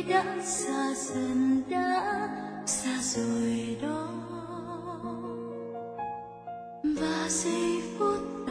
đã xa dần, đã xa rồi đó. Và giây phút